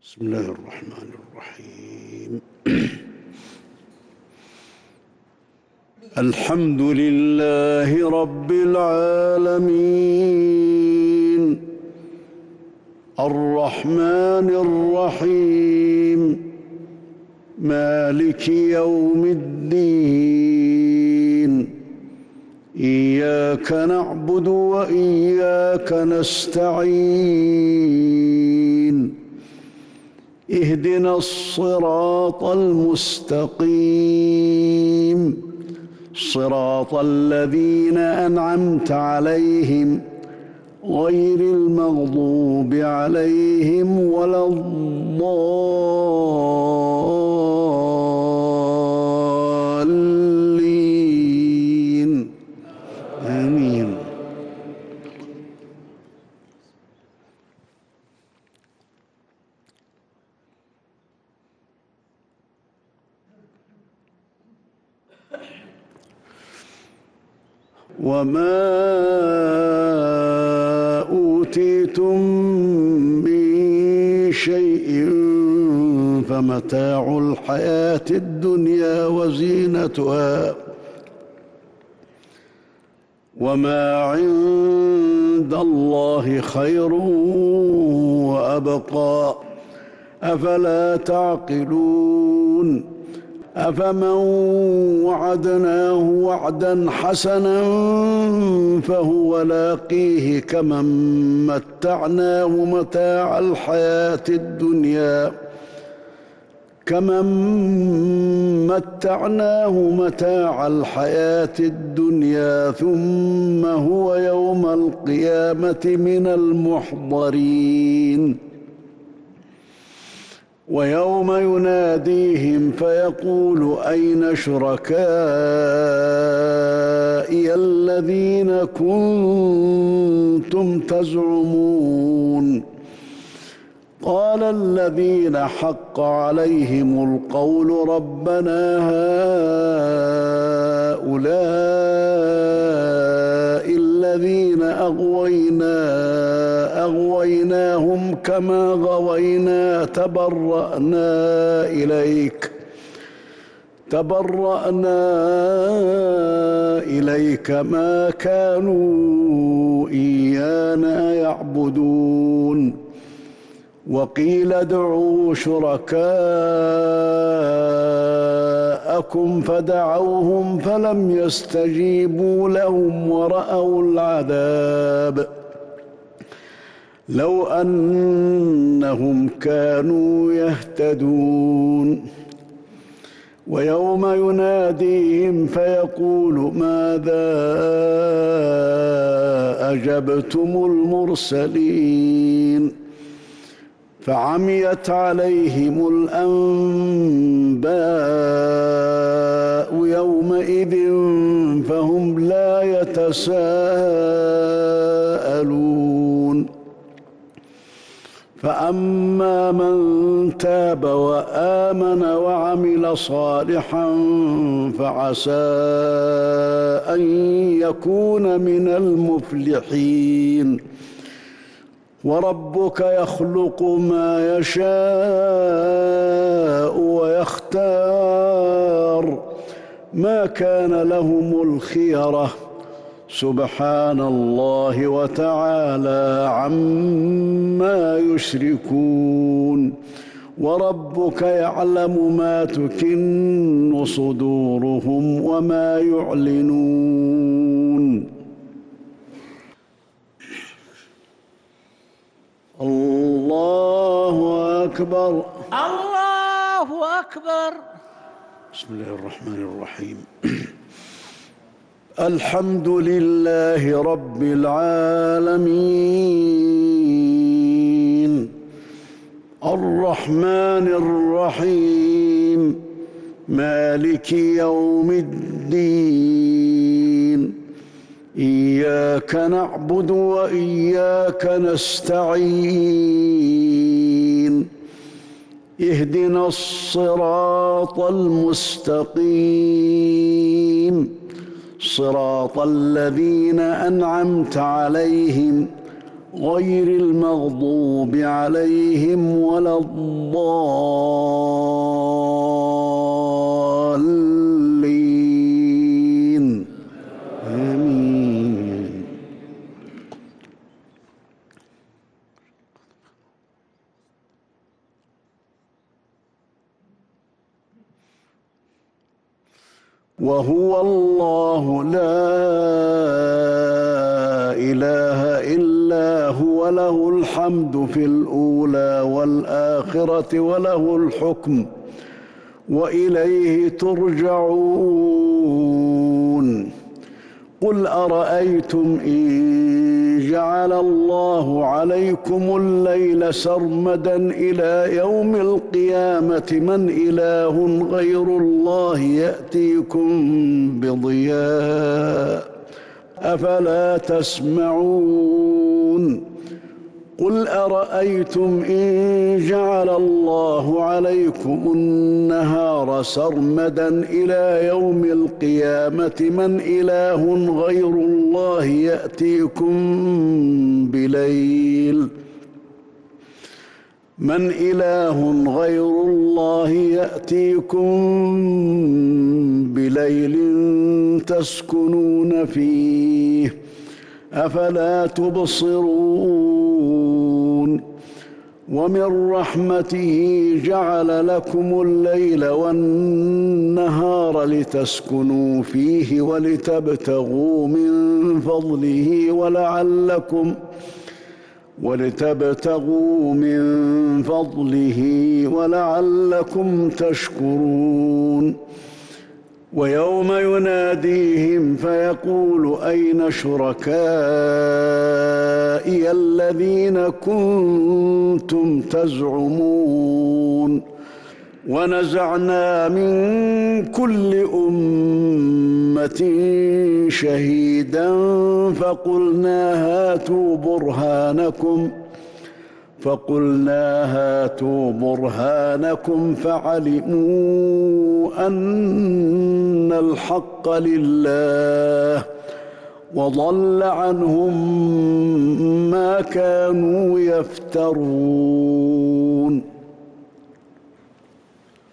بسم الله الرحمن الرحيم. الحمد لله رب العالمين الرحمن الرحيم مالك يوم الدين إياك نعبد وإياك نستعين اهدنا الصراط المستقيم صراط الذين أنعمت عليهم غير المغضوب عليهم ولا الضالين آمين. وما أوتيتم من شيء فمتاع الحياة الدنيا وزينتها وما عند الله خير وأبقى أفلا تعقلون أفمن وعدناه وعدا حسنا فهو لاقيه كمن متعناه متاع الحياة الدنيا ثم هو يوم القيامة من المحضرين ويوم يناديهم فيقول أين شركائي الذين كنتم تزعمون قال الذين حق عليهم القول ربنا هؤلاء الذين أغويناهم كما غوينا تبرأنا إليك ما كانوا إيانا يعبدون وقيل ادعوا شركاءكم فدعوهم فلم يستجيبوا لهم ورأوا العذاب لو أنهم كانوا يهتدون ويوم يناديهم فيقول ماذا أجبتم المرسلين فعميت عليهم الأنباء يومئذ فهم لا يتساءلون فأما من تاب وآمن وعمل صالحا فعسى أن يكون من المفلحين وربك يخلق ما يشاء ويختار ما كان لهم الخيرة سبحان الله وتعالى عما يشركون وربك يعلم ما تكن صدورهم وما يعلنون. الله أكبر الله أكبر. بسم الله الرحمن الرحيم. الحمد لله رب العالمين الرحمن الرحيم مالك يوم الدين إياك نعبد وإياك نستعين اهدنا الصراط المستقيم صراط الذين أنعمت عليهم غير المغضوب عليهم ولا الضالين آمين. وهو الله لا إله إلا هو له الحمد في الأولى والآخرة وله الحكم وإليه ترجعون. قل أرأيتم إن جعل الله عليكم الليل سرمدا إلى يوم القيامة من إله غير الله يأتيكم بضياء أفلا تسمعون. قل أرأيتم إن جعل الله عليكم النهار سرمدا إلى يوم القيامة من إله غير الله يأتيكم بليل من إله غير الله يأتيكم بليل تسكنون فيه أفلا تبصرون. ومن رحمته جعل لكم الليل والنهار لتسكنوا فيه ولتبتغوا من فضله ولعلكم تشكرون. ويوم يناديهم فيقول أين شركائي الذين كنتم تزعمون. ونزعنا من كل أمة شهيدا فقلنا هاتوا برهانكم فعلموا أن الحق لله وضل عنهم ما كانوا يفترون.